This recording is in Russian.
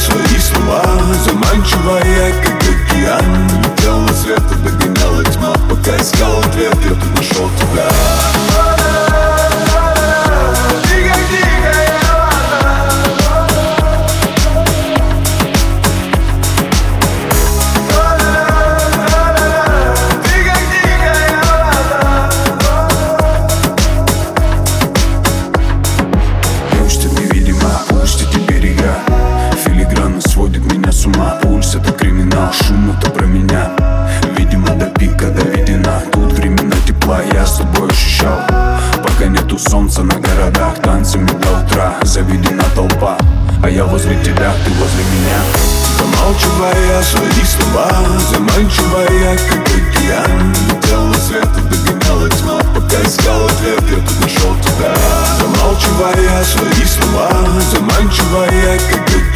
свои слова, заманчивая, как океан. Летел на свет и догоняла тьма, пока искал ответ, я тут нашел тебя. Пульс — это криминал, шум — это про меня. Видимо, до пика доведена. Тут времена тепла я с тобой ощущал. Пока нету солнца на городах, танцами до утра заведена толпа. А я возле тебя, ты возле меня. Замалчивая свои слова, заманчивая, как океан. Летел на свет и догоняла тьма, пока искал ответ, я тут нашел тебя. Замалчивая свои слова, заманчивая, как океан.